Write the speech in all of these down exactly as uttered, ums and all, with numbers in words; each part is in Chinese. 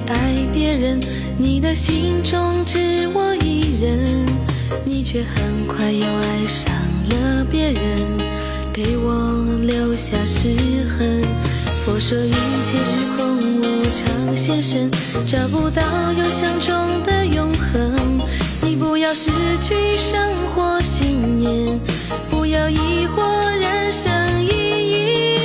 爱别人，你的心中只我一人，你却很快又爱上了别人，给我留下失痕。佛说一切是空无常现身，找不到有相中的永恒。你不要失去生活信念，不要疑惑人生意义。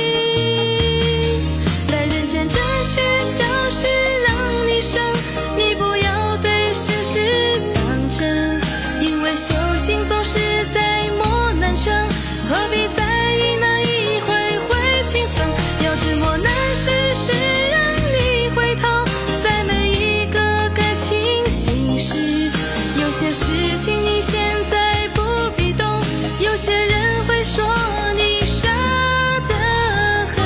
来人间这许小事让你生，你不要对世事当真，因为修行总是在磨难生，何必在意那一回回情分？要知磨难世事让你回头，在每一个感情心事，有些事情你现在不必懂，有些人会说你傻得很。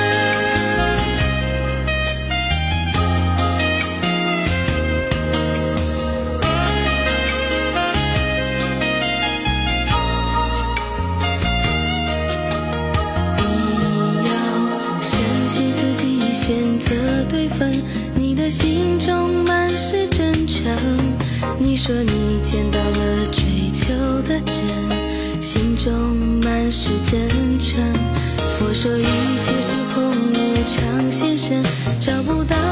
你要深信自己选择对分，你的心中满是真诚。你说你见到了追求的真，心中满是真诚。佛说一切是空无常现身，找不到